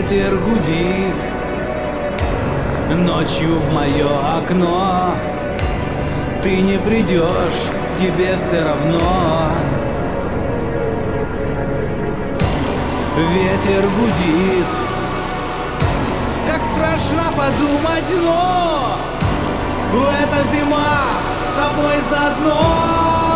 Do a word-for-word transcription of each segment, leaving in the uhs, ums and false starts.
Ветер гудит ночью в мое окно. Ты не придешь, тебе все равно. Ветер гудит, как страшно подумать, но эта зима с тобой заодно.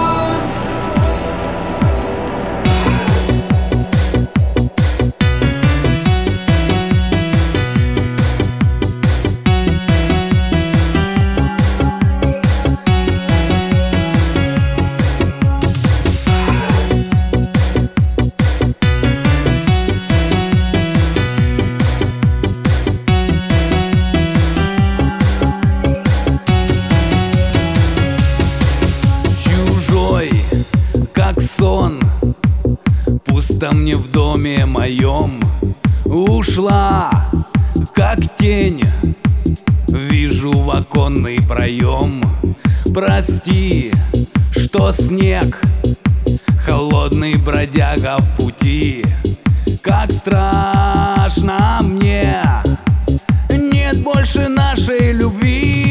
Как сон, пусто мне в доме моем. Ушла, как тень, вижу в оконный проем. Прости, что снег, холодный бродяга в пути. Как страшно мне, нет больше нашей любви.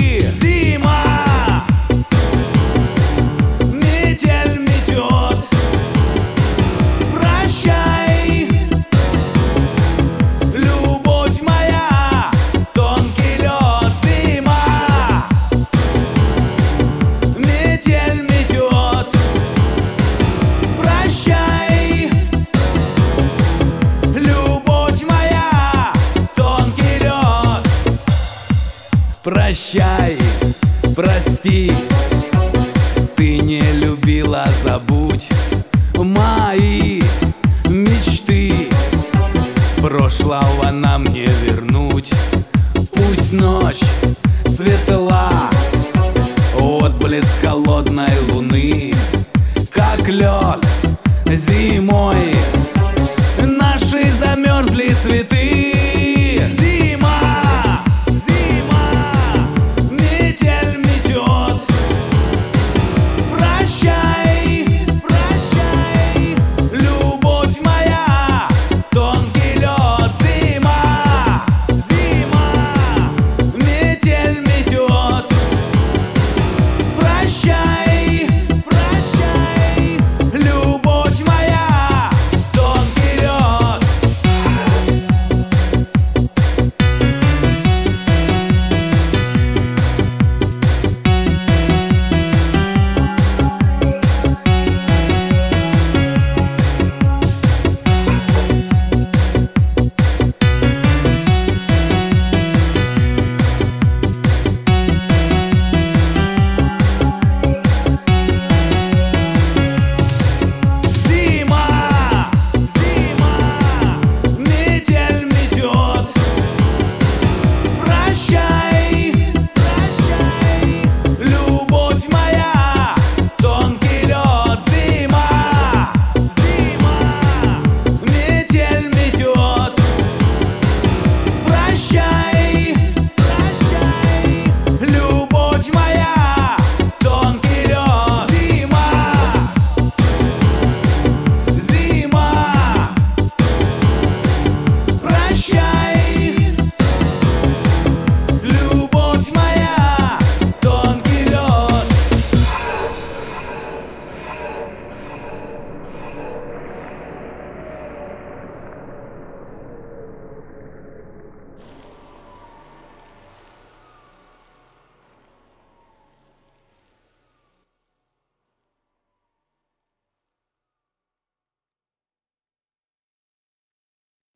Прощай, прости, ты не любила, забудь мои мечты. Прошлого нам не вернуть. Пусть ночь светла, отблеск холодной луны, как лед зимой.